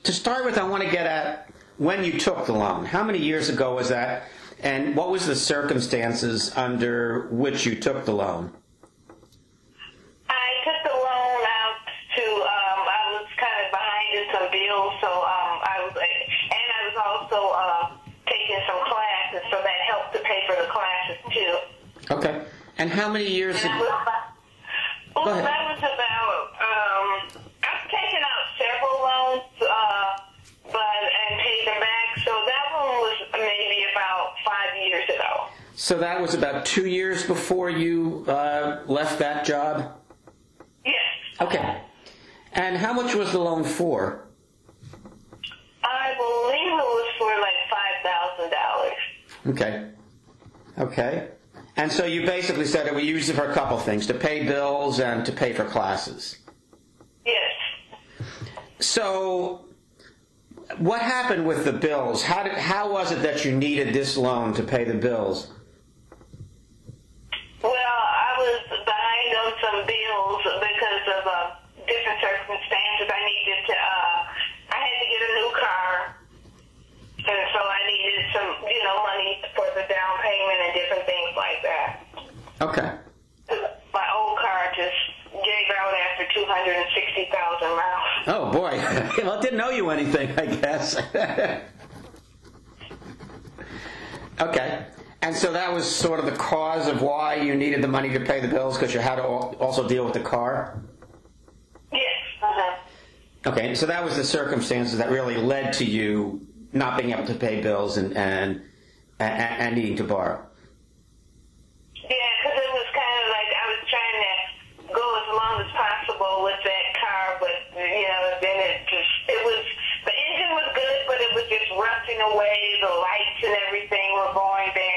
To start with, I want to get at when you took the loan. How many years ago was that? And what was the circumstances under which you took the loan? I took the loan out to, I was kind of behind in some bills, so I was also taking some classes, so that helped to pay for the classes too. Okay. And how many years ago? Well, that was about, I've taken out several loans, and paid them back, so that one was maybe about 5 years ago. So that was about 2 years before you left that job? Yes. Okay. And how much was the loan for? I believe it was for like $5,000. Okay. Okay. And so you basically said that we used it for a couple things, to pay bills and to pay for classes. Yes. So what happened with the bills? How was it that you needed this loan to pay the bills? Well, I was behind on some bills because of different circumstances. I needed to, I had to get a new car, and so I needed some, money for the down payment and different things like that. Okay. My old car just gave out after 260,000 miles. Oh, boy. Well, it didn't owe you anything, I guess. Okay. And so that was sort of the cause of why you needed the money to pay the bills, because you had to also deal with the car? Yes. Uh-huh. Okay, so that was the circumstances that really led to you not being able to pay bills and needing to borrow. Yeah, because it was kind of like I was trying to go as long as possible with that car, but then the engine was good, but it was just rusting away. The lights and everything were going bad.